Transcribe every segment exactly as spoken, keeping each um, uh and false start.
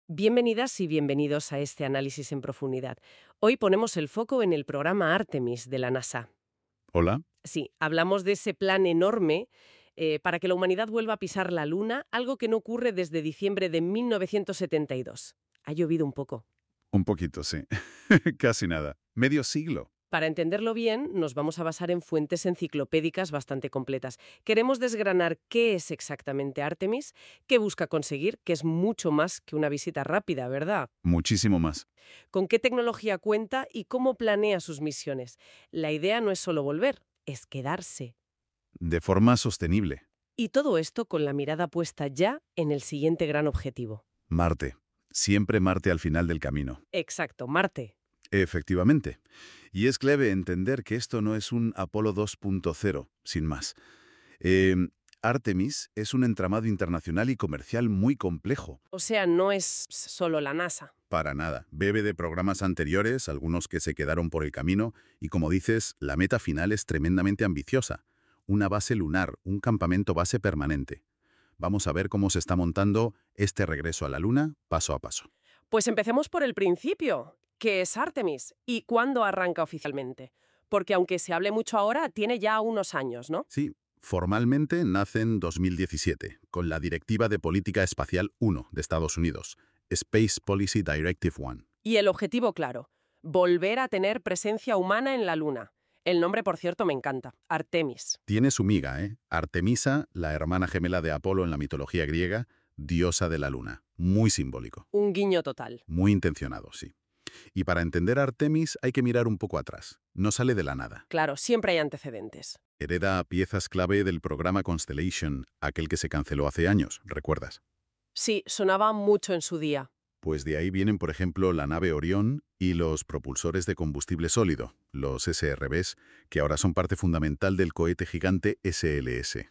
Bienvenidas y bienvenidos a este análisis en profundidad. Hoy ponemos el foco en el programa Artemis de la NASA. Hola. Sí, hablamos de ese plan enorme eh, para que la humanidad vuelva a pisar la Luna, algo que no ocurre desde diciembre de mil novecientos setenta y dos. Ha llovido un poco. Un poquito, sí. Casi nada. Medio siglo. Para entenderlo bien, nos vamos a basar en fuentes enciclopédicas bastante completas. Queremos desgranar qué es exactamente Artemis, qué busca conseguir, que es mucho más que una visita rápida, ¿verdad? Muchísimo más. Con qué tecnología cuenta y cómo planea sus misiones. La idea no es solo volver, es quedarse. De forma sostenible. Y todo esto con la mirada puesta ya en el siguiente gran objetivo. Marte. Siempre Marte al final del camino. Exacto, Marte. Efectivamente. Y es clave entender que esto no es un Apolo dos punto cero, sin más. Eh, Artemis es un entramado internacional y comercial muy complejo. O sea, no es solo la NASA. Para nada. Bebe de programas anteriores, algunos que se quedaron por el camino, y como dices, la meta final es tremendamente ambiciosa. Una base lunar, un campamento base permanente. Vamos a ver cómo se está montando este regreso a la Luna paso a paso. Pues empecemos por el principio. ¿Qué es Artemis? ¿Y cuándo arranca oficialmente? Porque aunque se hable mucho ahora, tiene ya unos años, ¿no? Sí, formalmente nace en dos mil diecisiete, con la Directiva de Política Espacial uno de Estados Unidos, Space Policy Directive uno. Y el objetivo claro, volver a tener presencia humana en la Luna. El nombre, por cierto, me encanta, Artemis. Tiene su miga, ¿eh? Artemisa, la hermana gemela de Apolo en la mitología griega, diosa de la Luna. Muy simbólico. Un guiño total. Muy intencionado, sí. Y para entender a Artemis hay que mirar un poco atrás. No sale de la nada. Claro, siempre hay antecedentes. Hereda piezas clave del programa Constellation, aquel que se canceló hace años, ¿recuerdas? Sí, sonaba mucho en su día. Pues de ahí vienen, por ejemplo, la nave Orión y los propulsores de combustible sólido, los S R Bs, que ahora son parte fundamental del cohete gigante S L S.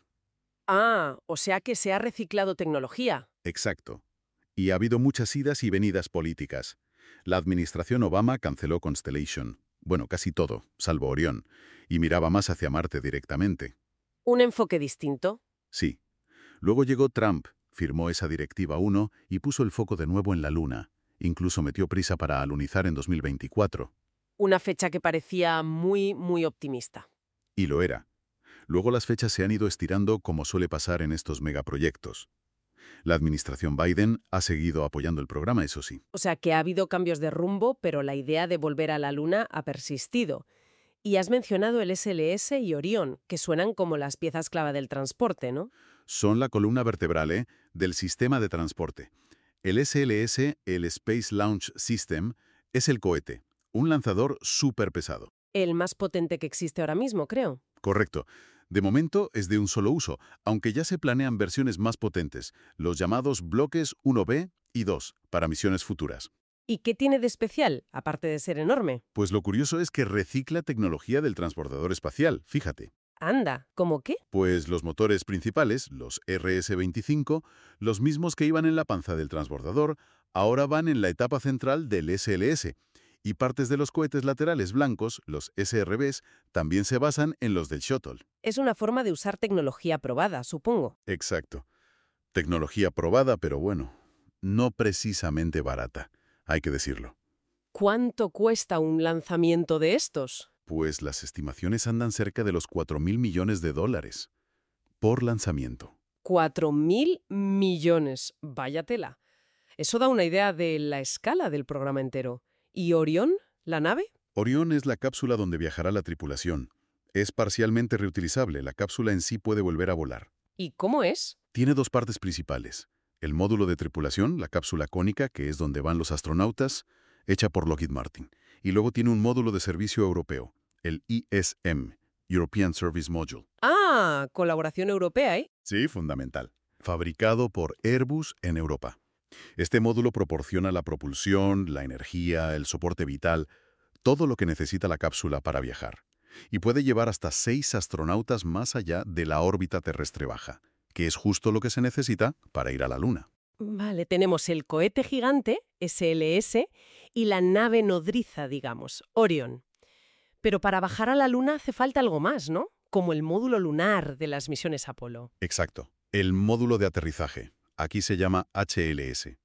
Ah, o sea que se ha reciclado tecnología. Exacto. Y ha habido muchas idas y venidas políticas. La administración Obama canceló Constellation. Bueno, casi todo, salvo Orión, y miraba más hacia Marte directamente. Un enfoque distinto. Sí. Luego llegó Trump, firmó esa Directiva uno y puso el foco de nuevo en la Luna. Incluso metió prisa para alunizar en dos mil veinticuatro. Una fecha que parecía muy, muy optimista. Y lo era. Luego las fechas se han ido estirando como suele pasar en estos megaproyectos. La administración Biden ha seguido apoyando el programa, eso sí. O sea que ha habido cambios de rumbo, pero la idea de volver a la Luna ha persistido. Y has mencionado el S L S y Orión, que suenan como las piezas clave del transporte, ¿no? Son la columna vertebral ¿eh? del sistema de transporte. El S L S, el Space Launch System, es el cohete, un lanzador súper pesado. El más potente que existe ahora mismo, creo. Correcto. De momento es de un solo uso, aunque ya se planean versiones más potentes, los llamados bloques uno B y dos, para misiones futuras. ¿Y qué tiene de especial, aparte de ser enorme? Pues lo curioso es que recicla tecnología del transportador espacial, fíjate. Anda, ¿cómo qué? Pues los motores principales, los R S veinticinco, los mismos que iban en la panza del transportador, ahora van en la etapa central del S L S, y partes de los cohetes laterales blancos, los S R Bs, también se basan en los del Shuttle. Es una forma de usar tecnología probada, supongo. Exacto. Tecnología probada, pero bueno, no precisamente barata, hay que decirlo. ¿Cuánto cuesta un lanzamiento de estos? Pues las estimaciones andan cerca de los cuatro mil millones de dólares por lanzamiento. Cuatro mil millones. Vaya tela. Eso da una idea de la escala del programa entero. ¿Y Orión, la nave? Orión es la cápsula donde viajará la tripulación. Es parcialmente reutilizable, la cápsula en sí puede volver a volar. ¿Y cómo es? Tiene dos partes principales. El módulo de tripulación, la cápsula cónica, que es donde van los astronautas, hecha por Lockheed Martin. Y luego tiene un módulo de servicio europeo, el E S M, European Service Module. Ah, colaboración europea, ¿eh? Sí, fundamental. Fabricado por Airbus en Europa. Este módulo proporciona la propulsión, la energía, el soporte vital, todo lo que necesita la cápsula para viajar. Y puede llevar hasta seis astronautas más allá de la órbita terrestre baja, que es justo lo que se necesita para ir a la Luna. Vale, tenemos el cohete gigante, S L S, y la nave nodriza, digamos, Orión. Pero para bajar a la Luna hace falta algo más, ¿no? Como el módulo lunar de las misiones Apolo. Exacto. El módulo de aterrizaje. Aquí se llama H L S.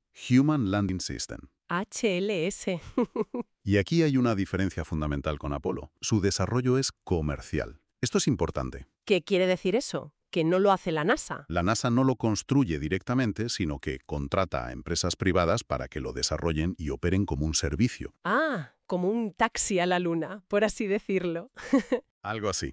Human Landing System. H L S. Y aquí hay una diferencia fundamental con Apolo. Su desarrollo es comercial. Esto es importante. ¿Qué quiere decir eso? ¿Que no lo hace la NASA? La NASA no lo construye directamente, sino que contrata a empresas privadas para que lo desarrollen y operen como un servicio. Ah, como un taxi a la Luna, por así decirlo. Algo así.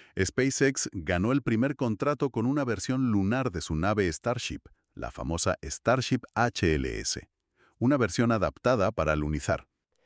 SpaceX ganó el primer contrato con una versión lunar de su nave Starship, la famosa Starship H L S, una versión adaptada para alunizar.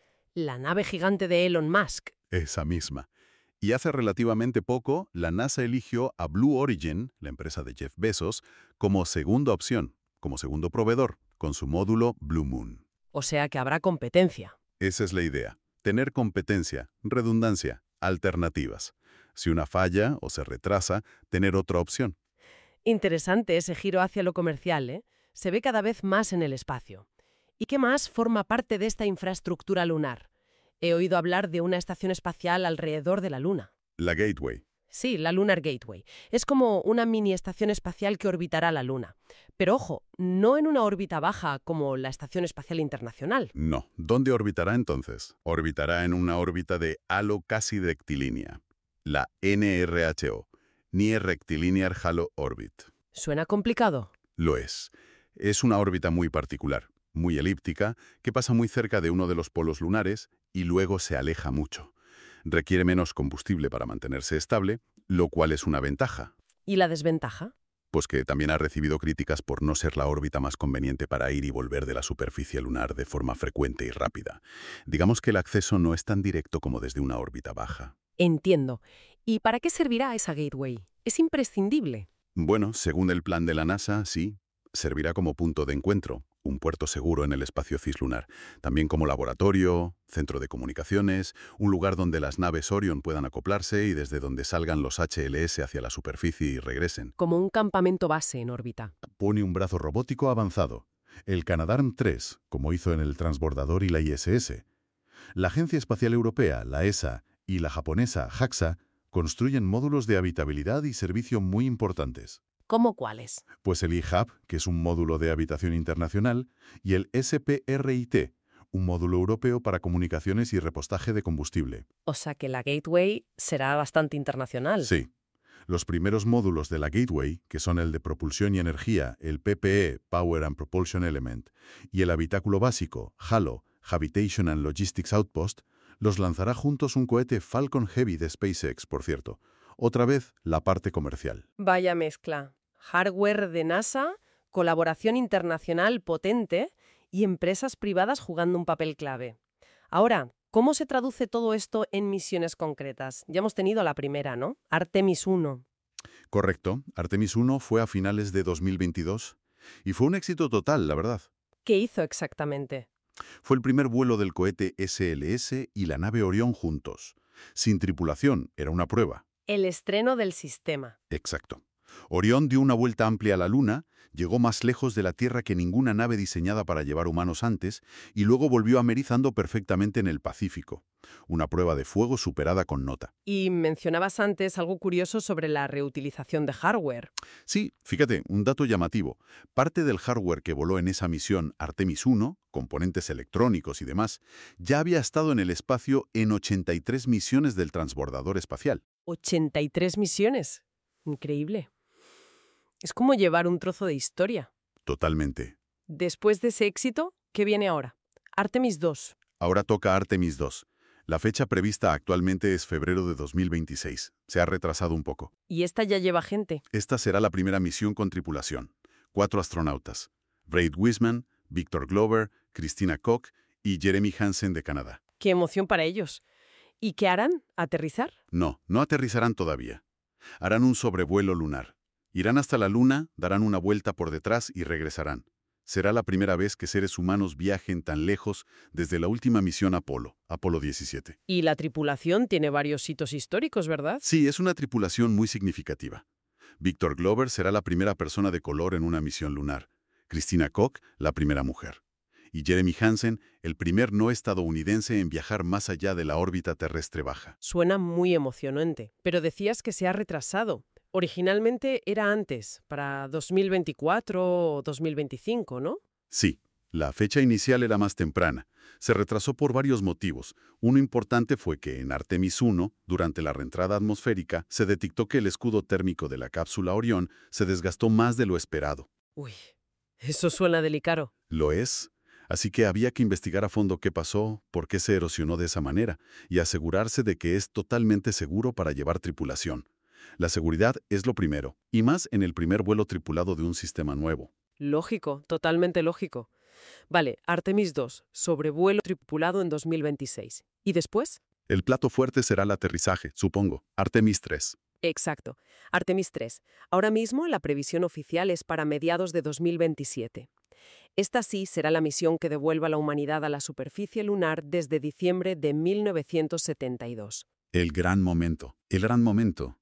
La nave gigante de Elon Musk. Esa misma. Y hace relativamente poco, la NASA eligió a Blue Origin, la empresa de Jeff Bezos, como segunda opción, como segundo proveedor, con su módulo Blue Moon. O sea que habrá competencia. Esa es la idea. Tener competencia, redundancia, alternativas. Si una falla o se retrasa, tener otra opción. Interesante ese giro hacia lo comercial, ¿eh? Se ve cada vez más en el espacio. ¿Y qué más forma parte de esta infraestructura lunar? He oído hablar de una estación espacial alrededor de la Luna. La Gateway. Sí, la Lunar Gateway. Es como una mini estación espacial que orbitará la Luna. Pero ojo, no en una órbita baja como la Estación Espacial Internacional. No. ¿Dónde orbitará entonces? Orbitará en una órbita de halo casi rectilínea, la N R H O, Near Rectilinear Halo Orbit. ¿Suena complicado? Lo es. Es una órbita muy particular, muy elíptica, que pasa muy cerca de uno de los polos lunares y luego se aleja mucho. Requiere menos combustible para mantenerse estable, lo cual es una ventaja. ¿Y la desventaja? Pues que también ha recibido críticas por no ser la órbita más conveniente para ir y volver de la superficie lunar de forma frecuente y rápida. Digamos que el acceso no es tan directo como desde una órbita baja. Entiendo. ¿Y para qué servirá esa gateway? ¿Es imprescindible? Bueno, según el plan de la NASA, sí. Servirá como punto de encuentro, un puerto seguro en el espacio cislunar, también como laboratorio, centro de comunicaciones, un lugar donde las naves Orion puedan acoplarse y desde donde salgan los H L S hacia la superficie y regresen. Como un campamento base en órbita. Pone un brazo robótico avanzado, el Canadarm tres, como hizo en el transbordador y la I S S. La Agencia Espacial Europea, la E S A, y la japonesa JAXA construyen módulos de habitabilidad y servicio muy importantes. ¿Cómo cuáles? Pues el I HAB, que es un módulo de habitación internacional, y el S P R I T, un módulo europeo para comunicaciones y repostaje de combustible. O sea que la gateway será bastante internacional. Sí. Los primeros módulos de la Gateway, que son el de propulsión y energía, el P P E, Power and Propulsion Element, y el habitáculo básico, HALO, Habitation and Logistics Outpost, los lanzará juntos un cohete Falcon Heavy de SpaceX, por cierto. Otra vez, la parte comercial. Vaya mezcla. Hardware de NASA, colaboración internacional potente y empresas privadas jugando un papel clave. Ahora, ¿cómo se traduce todo esto en misiones concretas? Ya hemos tenido la primera, ¿no? Artemis uno. Correcto. Artemis uno fue a finales de dos mil veintidós y fue un éxito total, la verdad. ¿Qué hizo exactamente? Fue el primer vuelo del cohete S L S y la nave Orión juntos. Sin tripulación, era una prueba. El estreno del sistema. Exacto. Orión dio una vuelta amplia a la Luna, llegó más lejos de la Tierra que ninguna nave diseñada para llevar humanos antes y luego volvió amerizando perfectamente en el Pacífico. Una prueba de fuego superada con nota. Y mencionabas antes algo curioso sobre la reutilización de hardware. Sí, fíjate, un dato llamativo. Parte del hardware que voló en esa misión Artemis uno, componentes electrónicos y demás, ya había estado en el espacio en ochenta y tres misiones del transbordador espacial. ochenta y tres misiones. Increíble. Es como llevar un trozo de historia. Totalmente. Después de ese éxito, ¿qué viene ahora? Artemis dos. Ahora toca Artemis dos. La fecha prevista actualmente es febrero de dos mil veintiséis. Se ha retrasado un poco. ¿Y esta ya lleva gente? Esta será la primera misión con tripulación. Cuatro astronautas. Braid Wiseman, Victor Glover, Christina Koch y Jeremy Hansen de Canadá. ¡Qué emoción para ellos! ¿Y qué harán? ¿Aterrizar? No, no aterrizarán todavía. Harán un sobrevuelo lunar. Irán hasta la Luna, darán una vuelta por detrás y regresarán. Será la primera vez que seres humanos viajen tan lejos desde la última misión Apolo, Apolo diecisiete. Y la tripulación tiene varios hitos históricos, ¿verdad? Sí, es una tripulación muy significativa. Victor Glover será la primera persona de color en una misión lunar. Christina Koch, la primera mujer. Y Jeremy Hansen, el primer no estadounidense en viajar más allá de la órbita terrestre baja. Suena muy emocionante, pero decías que se ha retrasado. Originalmente era antes, para dos mil veinticuatro o dos mil veinticinco, ¿no? Sí, La fecha inicial era más temprana. Se retrasó por varios motivos. Uno importante fue que en Artemis uno, durante la reentrada atmosférica, se detectó que el escudo térmico de la cápsula Orión se desgastó más de lo esperado. Uy, eso suena delicado. Lo es. Así que había que investigar a fondo qué pasó, por qué se erosionó de esa manera, y asegurarse de que es totalmente seguro para llevar tripulación. La seguridad es lo primero, y más en el primer vuelo tripulado de un sistema nuevo. Lógico, totalmente lógico. Vale, Artemis dos, sobrevuelo tripulado en dos mil veintiséis. ¿Y después? El plato fuerte será el aterrizaje, supongo, Artemis tres. Exacto, Artemis tres. Ahora mismo la previsión oficial es para mediados de dos mil veintisiete. Esta sí será la misión que devuelva a la humanidad a la superficie lunar desde diciembre de mil novecientos setenta y dos. El gran momento, el gran momento.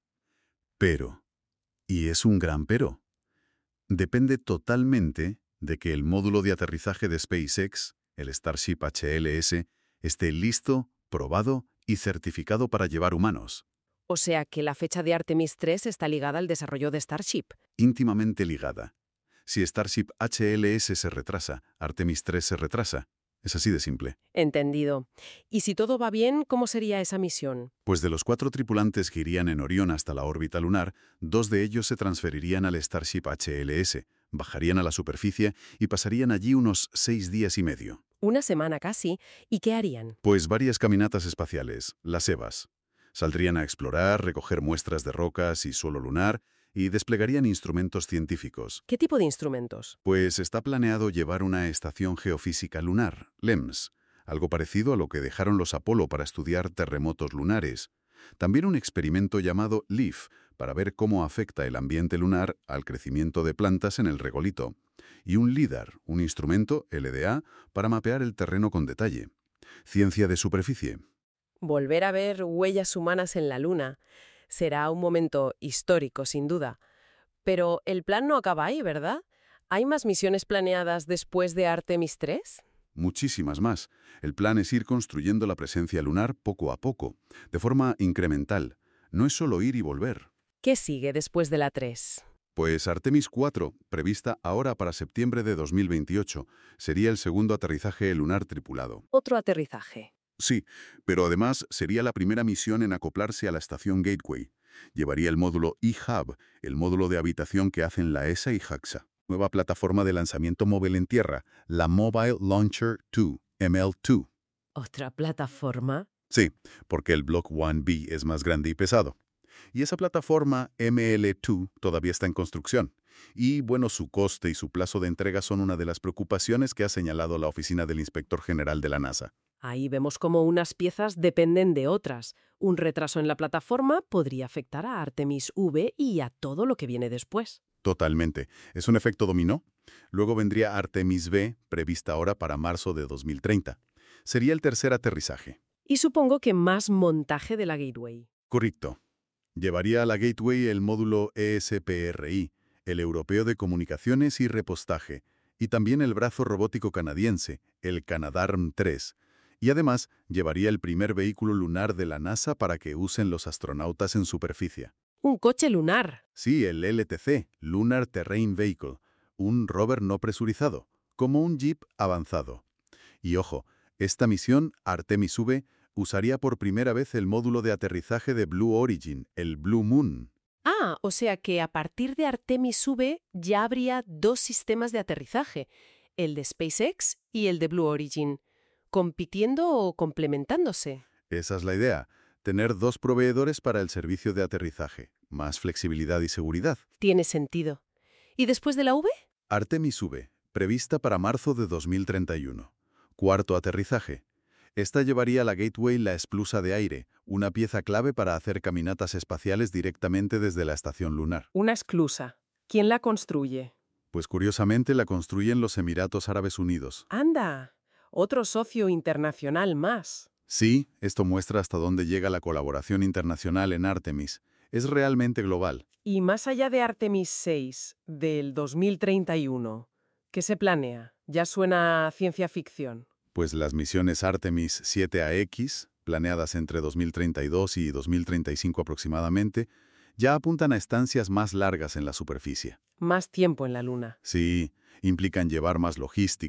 Pero, y es un gran pero, depende totalmente de que el módulo de aterrizaje de SpaceX, el Starship H L S, esté listo, probado y certificado para llevar humanos. O sea que la fecha de Artemis tres está ligada al desarrollo de Starship. Íntimamente ligada. Si Starship H L S se retrasa, Artemis tres se retrasa. Es así de simple. Entendido. ¿Y si todo va bien, cómo sería esa misión? Pues de los cuatro tripulantes que irían en Orión hasta la órbita lunar, dos de ellos se transferirían al Starship H L S, bajarían a la superficie y pasarían allí unos seis días y medio. Una semana casi. ¿Y qué harían? Pues varias caminatas espaciales, las EVAs. Saldrían a explorar, recoger muestras de rocas y suelo lunar, y desplegarían instrumentos científicos. ¿Qué tipo de instrumentos? Pues está planeado llevar una estación geofísica lunar, LEMS, algo parecido a lo que dejaron los Apolo para estudiar terremotos lunares. También un experimento llamado LEAF, para ver cómo afecta el ambiente lunar al crecimiento de plantas en el regolito. Y un LIDAR, un instrumento, L D A, para mapear el terreno con detalle. Ciencia de superficie. Volver a ver huellas humanas en la Luna. Será un momento histórico, sin duda. Pero el plan no acaba ahí, ¿verdad? ¿Hay más misiones planeadas después de Artemis tres? Muchísimas más. El plan es ir construyendo la presencia lunar poco a poco, de forma incremental. No es solo ir y volver. ¿Qué sigue después de la tres? Pues Artemis cuatro, prevista ahora para septiembre de dos mil veintiocho, sería el segundo aterrizaje lunar tripulado. Otro aterrizaje. Sí, pero además sería la primera misión en acoplarse a la estación Gateway. Llevaría el módulo E-Hub, el módulo de habitación que hacen la E S A y JAXA. Nueva plataforma de lanzamiento móvil en tierra, la Mobile Launcher dos, M L dos. ¿Otra plataforma? Sí, porque el Block uno B es más grande y pesado. Y esa plataforma M L dos todavía está en construcción. Y bueno, su coste y su plazo de entrega son una de las preocupaciones que ha señalado la Oficina del Inspector General de la NASA. Ahí vemos cómo unas piezas dependen de otras. Un retraso en la plataforma podría afectar a Artemis V y a todo lo que viene después. Totalmente. Es un efecto dominó. Luego vendría Artemis B, prevista ahora para marzo de dos mil treinta. Sería el tercer aterrizaje. Y supongo que más montaje de la Gateway. Correcto. Llevaría a la Gateway el módulo E S P R I, el Europeo de Comunicaciones y Repostaje, y también el brazo robótico canadiense, el Canadarm tres. Y además, llevaría el primer vehículo lunar de la NASA para que usen los astronautas en superficie. Un coche lunar. Sí, el L T C, Lunar Terrain Vehicle, un rover no presurizado, como un jeep avanzado. Y ojo, esta misión, Artemis V, usaría por primera vez el módulo de aterrizaje de Blue Origin, el Blue Moon. Ah, o sea que a partir de Artemis V ya habría dos sistemas de aterrizaje, el de SpaceX y el de Blue Origin, compitiendo o complementándose. Esa es la idea, tener dos proveedores para el servicio de aterrizaje, más flexibilidad y seguridad. Tiene sentido. ¿Y después de la V? Artemis V, prevista para marzo de dos mil treinta y uno. Cuarto aterrizaje. Esta llevaría a la Gateway la esclusa de aire, una pieza clave para hacer caminatas espaciales directamente desde la estación lunar. Una esclusa. ¿Quién la construye? Pues curiosamente la construyen los Emiratos Árabes Unidos. ¡Anda! Otro socio internacional más. Sí, esto muestra hasta dónde llega la colaboración internacional en Artemis. Es realmente global. Y más allá de Artemis seis, del dos mil treinta y uno, ¿qué se planea? Ya suena a ciencia ficción. Pues las misiones Artemis siete A X, planeadas entre dos mil treinta y dos y dos mil treinta y cinco aproximadamente, ya apuntan a estancias más largas en la superficie. Más tiempo en la Luna. Sí, implican llevar más logística,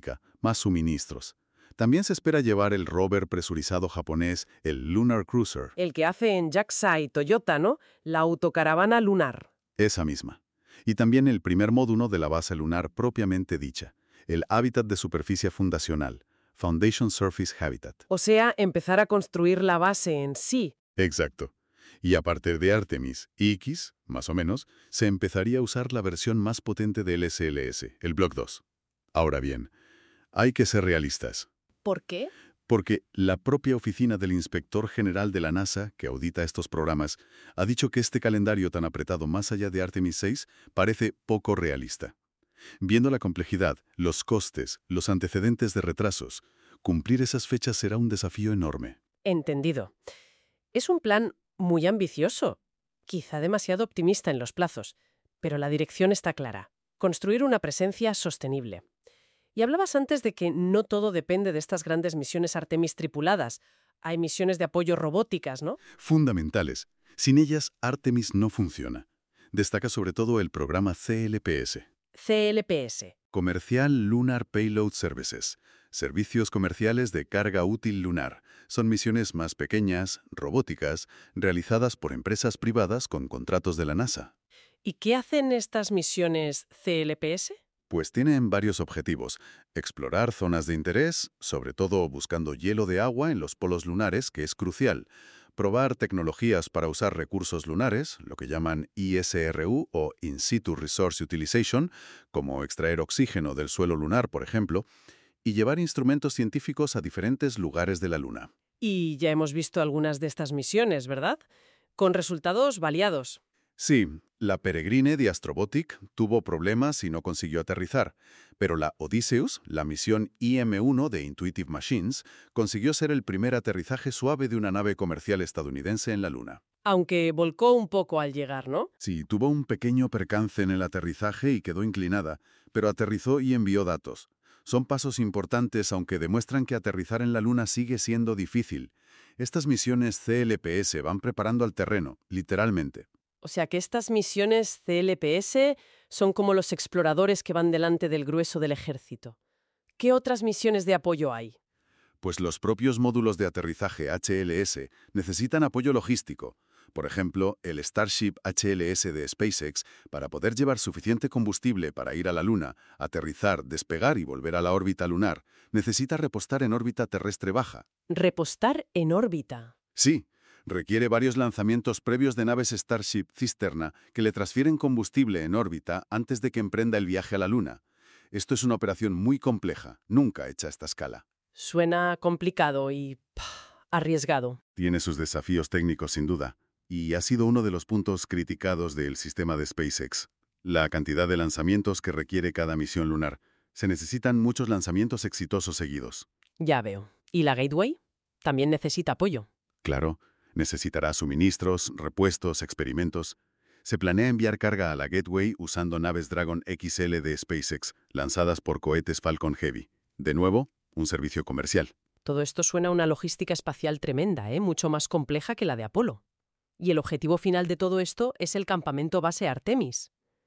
más suministros. También se espera llevar el rover presurizado japonés, el Lunar Cruiser. El que hace en JAXA y Toyota, ¿no? La autocaravana lunar. Esa misma. Y también el primer módulo de la base lunar propiamente dicha, el hábitat de superficie fundacional, Foundation Surface Habitat. O sea, empezar a construir la base en sí. Exacto. Y a partir de Artemis X, más o menos, se empezaría a usar la versión más potente del S L S, el Block dos. Ahora bien, hay que ser realistas. ¿Por qué? Porque la propia oficina del Inspector General de la NASA, que audita estos programas, ha dicho que este calendario tan apretado más allá de Artemis seis parece poco realista. Viendo la complejidad, los costes, los antecedentes de retrasos, cumplir esas fechas será un desafío enorme. Entendido. Es un plan muy ambicioso, quizá demasiado optimista en los plazos, pero la dirección está clara. Construir una presencia sostenible. Y hablabas antes de que no todo depende de estas grandes misiones Artemis tripuladas. Hay misiones de apoyo robóticas, ¿no? Fundamentales. Sin ellas, Artemis no funciona. Destaca sobre todo el programa C L P S. C L P S. Comercial Lunar Payload Services. Servicios comerciales de carga útil lunar. Son misiones más pequeñas, robóticas, realizadas por empresas privadas con contratos de la NASA. ¿Y qué hacen estas misiones C L P S? Pues tienen varios objetivos. Explorar zonas de interés, sobre todo buscando hielo de agua en los polos lunares, que es crucial. Probar tecnologías para usar recursos lunares, lo que llaman I S R U o In Situ Resource Utilization, como extraer oxígeno del suelo lunar, por ejemplo, y llevar instrumentos científicos a diferentes lugares de la Luna. Y ya hemos visto algunas de estas misiones, ¿verdad? Con resultados variados. Sí, la Peregrine de Astrobotic tuvo problemas y no consiguió aterrizar, pero la Odysseus, la misión I M uno de Intuitive Machines, consiguió ser el primer aterrizaje suave de una nave comercial estadounidense en la Luna. Aunque volcó un poco al llegar, ¿no? Sí, tuvo un pequeño percance en el aterrizaje y quedó inclinada, pero aterrizó y envió datos. Son pasos importantes, aunque demuestran que aterrizar en la Luna sigue siendo difícil. Estas misiones C L P S van preparando al terreno, literalmente. O sea que estas misiones C L P S son como los exploradores que van delante del grueso del ejército. ¿Qué otras misiones de apoyo hay? Pues los propios módulos de aterrizaje H L S necesitan apoyo logístico. Por ejemplo, el Starship H L S de SpaceX, para poder llevar suficiente combustible para ir a la Luna, aterrizar, despegar y volver a la órbita lunar, necesita repostar en órbita terrestre baja. Repostar en órbita. Sí, requiere varios lanzamientos previos de naves Starship Cisterna que le transfieren combustible en órbita antes de que emprenda el viaje a la Luna. Esto es una operación muy compleja, nunca hecha a esta escala. Suena complicado y pah, arriesgado. Tiene sus desafíos técnicos sin duda, y ha sido uno de los puntos criticados del sistema de SpaceX. La cantidad de lanzamientos que requiere cada misión lunar. Se necesitan muchos lanzamientos exitosos seguidos. Ya veo. ¿Y la Gateway? También necesita apoyo. Claro, necesitará suministros, repuestos, experimentos. Se planea enviar carga a la Gateway usando naves Dragon X L de SpaceX, lanzadas por cohetes Falcon Heavy. De nuevo, un servicio comercial. Todo esto suena a una logística espacial tremenda, ¿eh? Mucho más compleja que la de Apolo. Y el objetivo final de todo esto es el campamento base Artemis.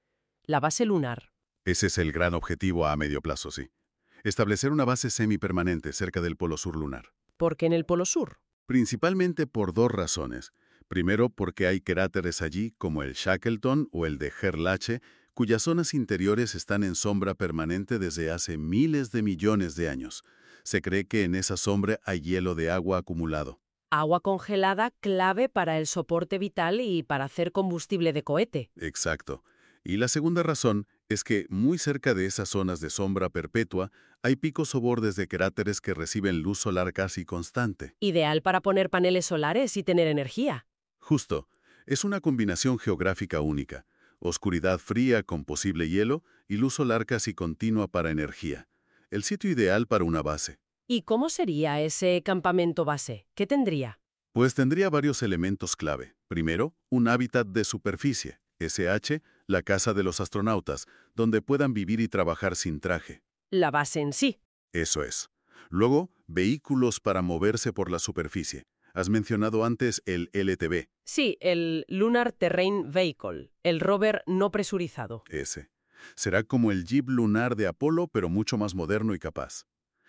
La base lunar. Ese es el gran objetivo a medio plazo, sí. Establecer una base semipermanente cerca del polo sur lunar. ¿Por qué en el polo sur? Principalmente por dos razones. Primero, porque hay cráteres allí, como el Shackleton o el de Gerlache, cuyas zonas interiores están en sombra permanente desde hace miles de millones de años. Se cree que en esa sombra hay hielo de agua acumulado. Agua congelada clave para el soporte vital y para hacer combustible de cohete. Exacto. Y la segunda razón es que muy cerca de esas zonas de sombra perpetua hay picos o bordes de cráteres que reciben luz solar casi constante. Ideal para poner paneles solares y tener energía. Justo. Es una combinación geográfica única. Oscuridad fría con posible hielo y luz solar casi continua para energía. El sitio ideal para una base. ¿Y cómo sería ese campamento base? ¿Qué tendría? Pues tendría varios elementos clave. Primero, un hábitat de superficie, S H, la casa de los astronautas, donde puedan vivir y trabajar sin traje. La base en sí. Eso es. Luego, vehículos para moverse por la superficie. Has mencionado antes el L T V. Sí, el Lunar Terrain Vehicle, el rover no presurizado. Ese. Será como el Jeep lunar de Apolo, pero mucho más moderno y capaz.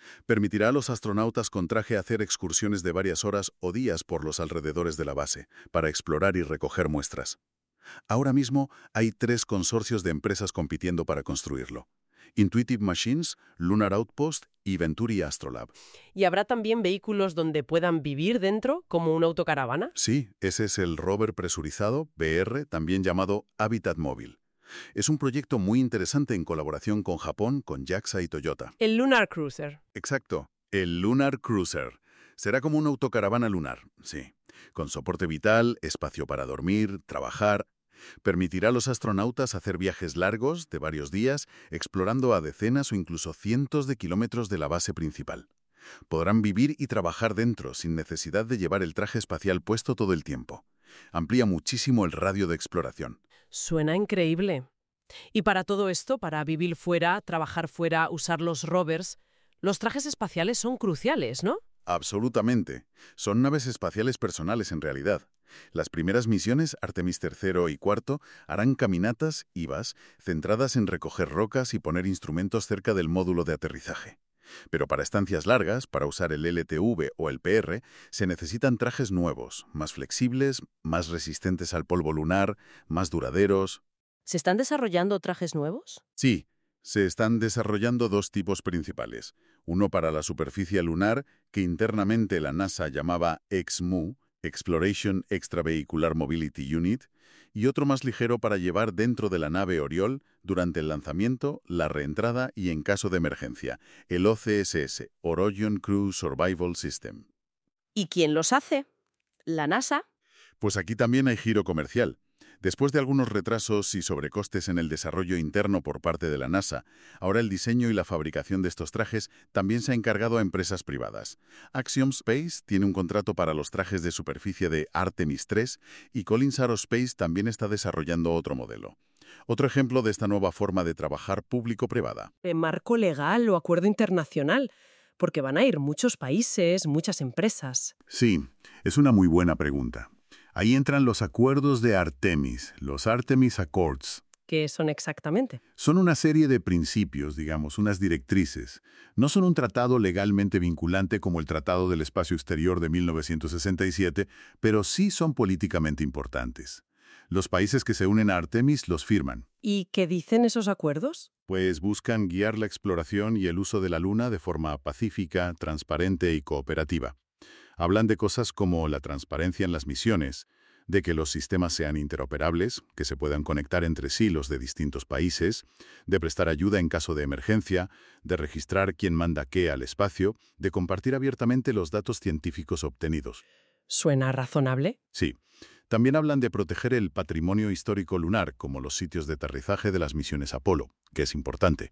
Permitirá a los astronautas con traje hacer excursiones de varias horas o días por los alrededores de la base, para explorar y recoger muestras. Ahora mismo hay tres consorcios de empresas compitiendo para construirlo: Intuitive Machines, Lunar Outpost y Venturi Astrolab. ¿Y habrá también vehículos donde puedan vivir dentro, como una autocaravana? Sí, ese es el rover presurizado, V R, también llamado Habitat Móvil. Es un proyecto muy interesante en colaboración con Japón, con JAXA y Toyota. El Lunar Cruiser. Exacto, el Lunar Cruiser. Será como una autocaravana lunar, sí, con soporte vital, espacio para dormir, trabajar. Permitirá a los astronautas hacer viajes largos, de varios días, explorando a decenas o incluso cientos de kilómetros de la base principal. Podrán vivir y trabajar dentro, sin necesidad de llevar el traje espacial puesto todo el tiempo. Amplía muchísimo el radio de exploración. Suena increíble. Y para todo esto, para vivir fuera, trabajar fuera, usar los rovers, los trajes espaciales son cruciales, ¿no? Absolutamente. Son naves espaciales personales en realidad. Las primeras misiones, Artemis tercero y cuarto, harán caminatas, I V As, centradas en recoger rocas y poner instrumentos cerca del módulo de aterrizaje. Pero para estancias largas, para usar el L T V o el P R, se necesitan trajes nuevos, más flexibles, más resistentes al polvo lunar, más duraderos. ¿Se están desarrollando trajes nuevos? Sí, se están desarrollando dos tipos principales. Uno para la superficie lunar, que internamente la NASA llamaba X M U, Exploration Extravehicular Mobility Unit, y otro más ligero para llevar dentro de la nave Oriol durante el lanzamiento, la reentrada y en caso de emergencia, el O C S S, Orion Crew Survival System. ¿Y quién los hace? ¿La NASA? Pues aquí también hay giro comercial. Después de algunos retrasos y sobrecostes en el desarrollo interno por parte de la NASA, ahora el diseño y la fabricación de estos trajes también se ha encargado a empresas privadas. Axiom Space tiene un contrato para los trajes de superficie de Artemis tres y Collins Aerospace también está desarrollando otro modelo. Otro ejemplo de esta nueva forma de trabajar público-privada. ¿En marco legal o acuerdo internacional? Porque van a ir muchos países, muchas empresas. Sí, es una muy buena pregunta. Ahí entran los acuerdos de Artemis, los Artemis Accords. ¿Qué son exactamente? Son una serie de principios, digamos, unas directrices. No son un tratado legalmente vinculante como el Tratado del Espacio Exterior de mil novecientos sesenta y siete, pero sí son políticamente importantes. Los países que se unen a Artemis los firman. ¿Y qué dicen esos acuerdos? Pues buscan guiar la exploración y el uso de la Luna de forma pacífica, transparente y cooperativa. Hablan de cosas como la transparencia en las misiones, de que los sistemas sean interoperables, que se puedan conectar entre sí los de distintos países, de prestar ayuda en caso de emergencia, de registrar quién manda qué al espacio, de compartir abiertamente los datos científicos obtenidos. ¿Suena razonable? Sí. También hablan de proteger el patrimonio histórico lunar, como los sitios de aterrizaje de las misiones Apolo, que es importante.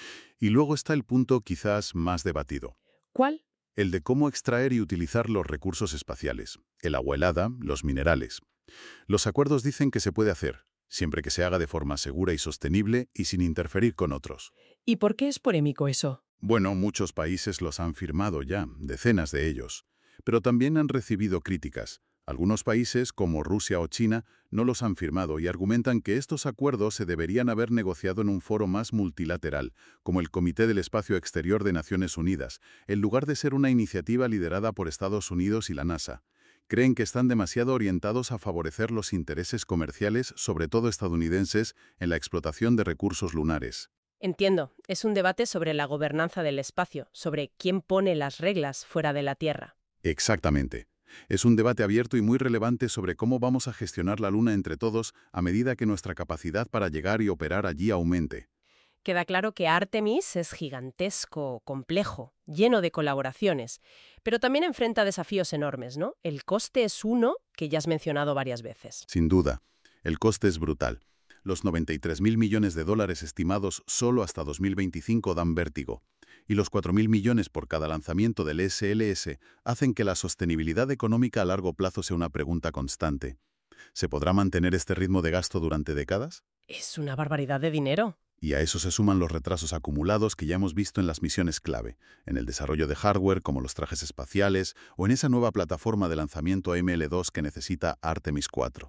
Y luego está el punto quizás más debatido. ¿Cuál? El de cómo extraer y utilizar los recursos espaciales, el agua helada, los minerales. Los acuerdos dicen que se puede hacer, siempre que se haga de forma segura y sostenible y sin interferir con otros. ¿Y por qué es polémico eso? Bueno, muchos países los han firmado ya, decenas de ellos, pero también han recibido críticas. Algunos países, como Rusia o China, no los han firmado y argumentan que estos acuerdos se deberían haber negociado en un foro más multilateral, como el Comité del Espacio Exterior de Naciones Unidas, en lugar de ser una iniciativa liderada por Estados Unidos y la NASA. Creen que están demasiado orientados a favorecer los intereses comerciales, sobre todo estadounidenses, en la explotación de recursos lunares. Entiendo, es un debate sobre la gobernanza del espacio, sobre quién pone las reglas fuera de la Tierra. Exactamente. Es un debate abierto y muy relevante sobre cómo vamos a gestionar la Luna entre todos a medida que nuestra capacidad para llegar y operar allí aumente. Queda claro que Artemis es gigantesco, complejo, lleno de colaboraciones, pero también enfrenta desafíos enormes, ¿no? El coste es uno que ya has mencionado varias veces. Sin duda, el coste es brutal. Los noventa y tres mil millones de dólares estimados solo hasta dos mil veinticinco dan vértigo. Y los cuatro mil millones por cada lanzamiento del S L S hacen que la sostenibilidad económica a largo plazo sea una pregunta constante. ¿Se podrá mantener este ritmo de gasto durante décadas? Es una barbaridad de dinero. Y a eso se suman los retrasos acumulados que ya hemos visto en las misiones clave, en el desarrollo de hardware como los trajes espaciales o en esa nueva plataforma de lanzamiento M L dos que necesita Artemis cuatro.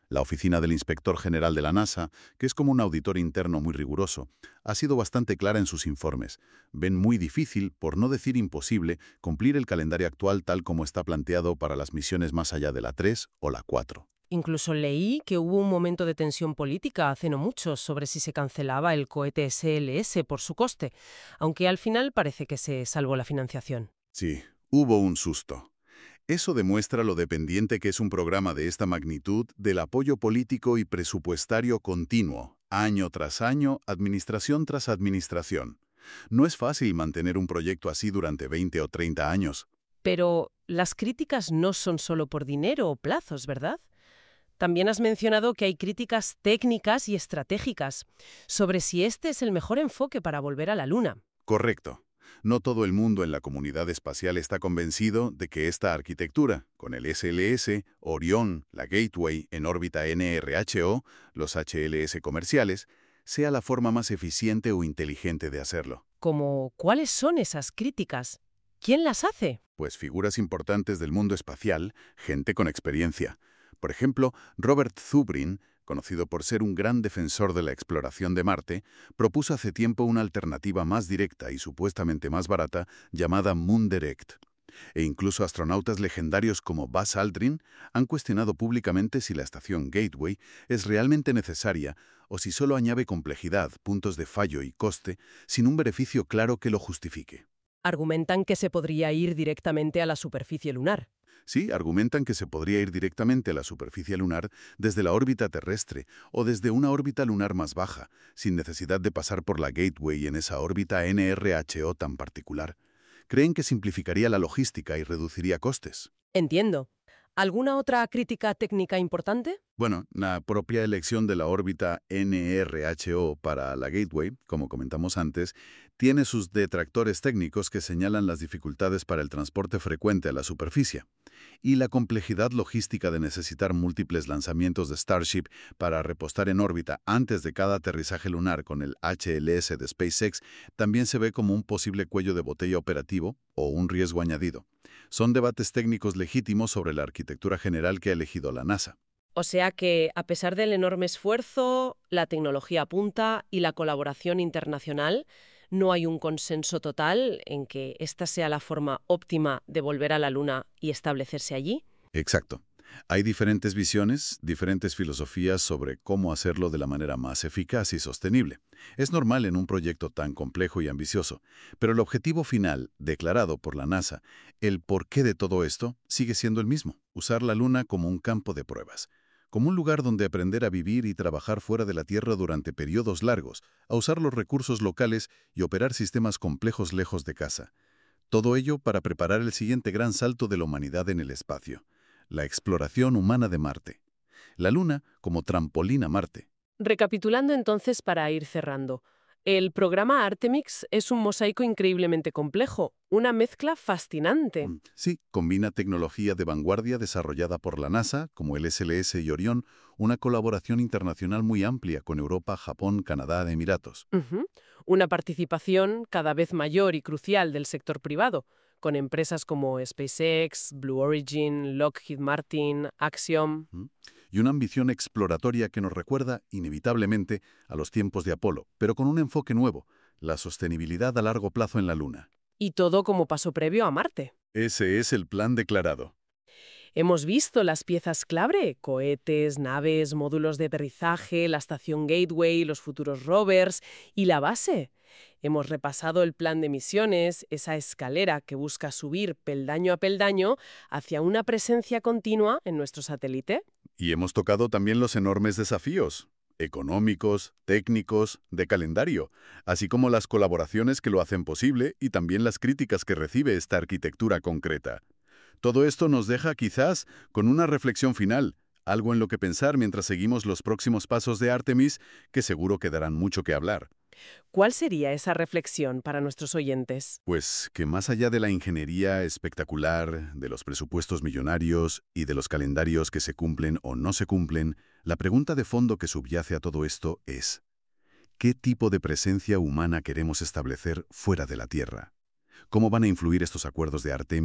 La oficina del inspector general de la NASA, que es como un auditor interno muy riguroso, ha sido bastante clara en sus informes. Ven muy difícil, por no decir imposible, cumplir el calendario actual tal como está planteado para las misiones más allá de la tres o la cuatro. Incluso leí que hubo un momento de tensión política hace no mucho sobre si se cancelaba el cohete ese ele ese por su coste, aunque al final parece que se salvó la financiación. Sí, hubo un susto. Eso demuestra lo dependiente que es un programa de esta magnitud del apoyo político y presupuestario continuo, año tras año, administración tras administración. No es fácil mantener un proyecto así durante veinte o treinta años. Pero las críticas no son solo por dinero o plazos, ¿verdad? También has mencionado que hay críticas técnicas y estratégicas sobre si este es el mejor enfoque para volver a la Luna. Correcto. No todo el mundo en la comunidad espacial está convencido de que esta arquitectura, con el ese ele ese, Orión, la Gateway en órbita ene erre hache o, los hache ele ese comerciales, sea la forma más eficiente o inteligente de hacerlo. Como, ¿cuáles son esas críticas? ¿Quién las hace? Pues figuras importantes del mundo espacial, gente con experiencia. Por ejemplo, Robert Zubrin, conocido por ser un gran defensor de la exploración de Marte, propuso hace tiempo una alternativa más directa y supuestamente más barata llamada Moon Direct. E incluso astronautas legendarios como Buzz Aldrin han cuestionado públicamente si la estación Gateway es realmente necesaria o si solo añade complejidad, puntos de fallo y coste, sin un beneficio claro que lo justifique. Argumentan que se podría ir directamente a la superficie lunar. Sí, argumentan que se podría ir directamente a la superficie lunar desde la órbita terrestre o desde una órbita lunar más baja, sin necesidad de pasar por la Gateway en esa órbita ene erre hache o tan particular. Creen que simplificaría la logística y reduciría costes. Entiendo. ¿Alguna otra crítica técnica importante? Bueno, la propia elección de la órbita ene erre hache o para la Gateway, como comentamos antes, tiene sus detractores técnicos que señalan las dificultades para el transporte frecuente a la superficie y la complejidad logística de necesitar múltiples lanzamientos de Starship para repostar en órbita antes de cada aterrizaje lunar con el hache ele ese de SpaceX también se ve como un posible cuello de botella operativo o un riesgo añadido. Son debates técnicos legítimos sobre la arquitectura general que ha elegido la NASA. O sea que, a pesar del enorme esfuerzo, la tecnología apunta y la colaboración internacional, no hay un consenso total en que esta sea la forma óptima de volver a la Luna y establecerse allí. Exacto. Hay diferentes visiones, diferentes filosofías sobre cómo hacerlo de la manera más eficaz y sostenible. Es normal en un proyecto tan complejo y ambicioso, pero el objetivo final, declarado por la NASA, el porqué de todo esto, sigue siendo el mismo: usar la Luna como un campo de pruebas, como un lugar donde aprender a vivir y trabajar fuera de la Tierra durante periodos largos, a usar los recursos locales y operar sistemas complejos lejos de casa. Todo ello para preparar el siguiente gran salto de la humanidad en el espacio: la exploración humana de Marte. La Luna como trampolín a Marte. Recapitulando entonces para ir cerrando. El programa Artemis es un mosaico increíblemente complejo, una mezcla fascinante. Mm, Sí, combina tecnología de vanguardia desarrollada por la NASA, como el ese ele ese y Orión, una colaboración internacional muy amplia con Europa, Japón, Canadá, Emiratos. Ujú. Una participación cada vez mayor y crucial del sector privado, con empresas como SpaceX, Blue Origin, Lockheed Martin, Axiom. ¿Mm? Y una ambición exploratoria que nos recuerda, inevitablemente, a los tiempos de Apolo, pero con un enfoque nuevo: la sostenibilidad a largo plazo en la Luna. Y todo como paso previo a Marte. Ese es el plan declarado. Hemos visto las piezas clave: cohetes, naves, módulos de aterrizaje, la estación Gateway, los futuros rovers y la base. Hemos repasado el plan de misiones, esa escalera que busca subir peldaño a peldaño hacia una presencia continua en nuestro satélite. Y hemos tocado también los enormes desafíos económicos, técnicos, de calendario, así como las colaboraciones que lo hacen posible y también las críticas que recibe esta arquitectura concreta. Todo esto nos deja quizás con una reflexión final, algo en lo que pensar mientras seguimos los próximos pasos de Artemis, que seguro que darán mucho que hablar. ¿Cuál sería esa reflexión para nuestros oyentes? Pues que más allá de la ingeniería espectacular, de los presupuestos millonarios y de los calendarios que se cumplen o no se cumplen, la pregunta de fondo que subyace a todo esto es: ¿qué tipo de presencia humana queremos establecer fuera de la Tierra? ¿Cómo van a influir estos acuerdos de Artemis,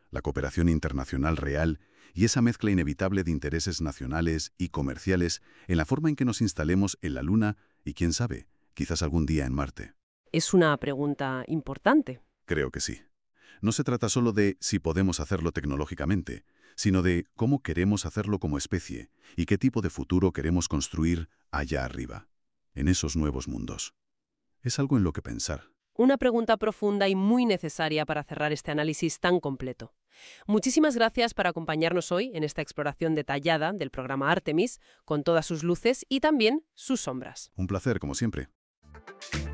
la cooperación internacional real y esa mezcla inevitable de intereses nacionales y comerciales en la forma en que nos instalemos en la Luna y, quién sabe, quizás algún día en Marte. Es una pregunta importante. Creo que sí. No se trata solo de si podemos hacerlo tecnológicamente, sino de cómo queremos hacerlo como especie y qué tipo de futuro queremos construir allá arriba, en esos nuevos mundos. Es algo en lo que pensar. Una pregunta profunda y muy necesaria para cerrar este análisis tan completo. Muchísimas gracias por acompañarnos hoy en esta exploración detallada del programa Artemis, con todas sus luces y también sus sombras. Un placer, como siempre.